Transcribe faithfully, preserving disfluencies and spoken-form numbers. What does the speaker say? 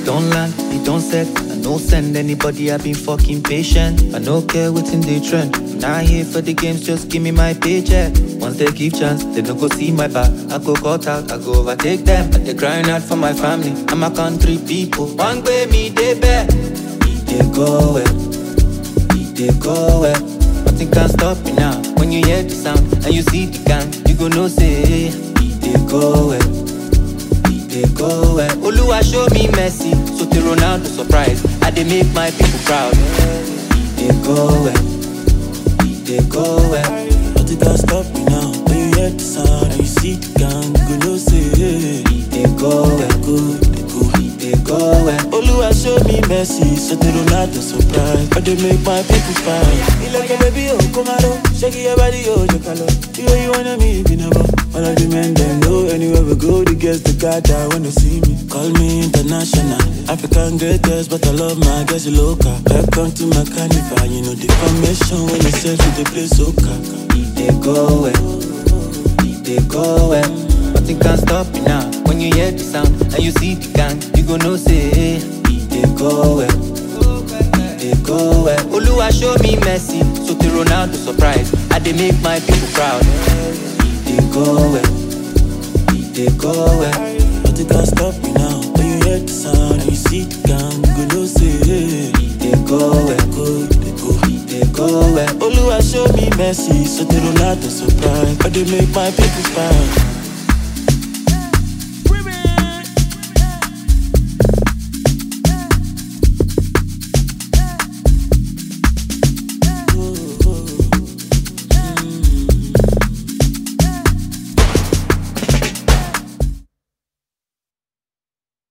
It don't land, it don't set. I no send anybody, I been fucking patient. I no care what's in the trend. I'm not here for the games, just give me my paycheck. Once they give chance, they don't go see my back. I go cut out, I go overtake them. But they crying out for my family and my country people. One way me they bet, they go well, they go well. Nothing can stop me now. When you hear the sound and you see the gang, you go know say, they go well, they go well. Oluwa show me mercy, so the Ronaldo surprise. I they make my people proud. They go well, they go well. Nothing can stop me now. When you hear the sound and you see the gang, you go know say, they go well, good, they go, they go well. Oluwa show me mercy, so they don't have to surprise. But they make my people proud. You like a baby, oh, come on, shake your body, oh, you call you you wanna me, be never. All of the men, they know anywhere we go, the girls, the guys that wanna see me. Call me international, African greatest, but I love my girls, you local. Welcome to my carnival, you know the formation when you say to the place, soca. They go well, they go well. Nothing can stop me now. When you hear the sound and you see the gang, you go know say, they go well, they go well. Oluwa show me mercy, so the Ronaldo surprise. I they make my people proud. They go well, they go well. Nothing can stop me now. When you hear the sound and you see the gang, you go know say, they go well, good, they go, they go well. Oluwa show me mercy, so they don't have to surprise. But they make my people proud.